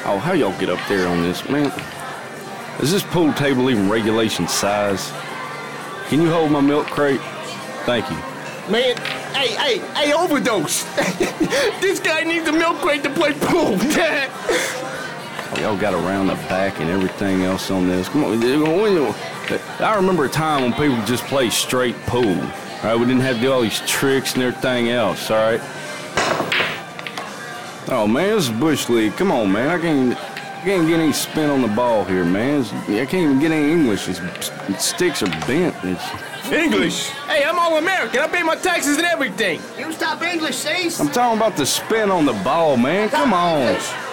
Oh, how y'all get up there on this, man? Is this pool table even regulation size? Can you hold my milk crate? Thank you. Man, hey, overdose. This guy needs a milk crate to play pool. Y'all got around the back and everything else on this. Come on. I remember a time when people just play straight pool. All right, we didn't have to do all these tricks and everything else, all right? Oh, man, this is Bush League. Come on, man. I can't get any spin on the ball here, man. I can't even get any English. The sticks are bent. English? Hey, I'm all American. I pay my taxes and everything. You stop English, Cease. I'm talking about the spin on the ball, man. Come on.